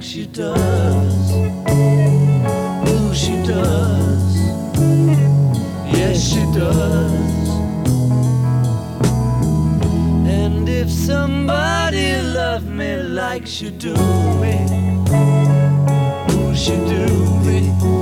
like she does. Ooh, she does. Yes, she does. And if somebody loved me like she do me, ooh, she do me.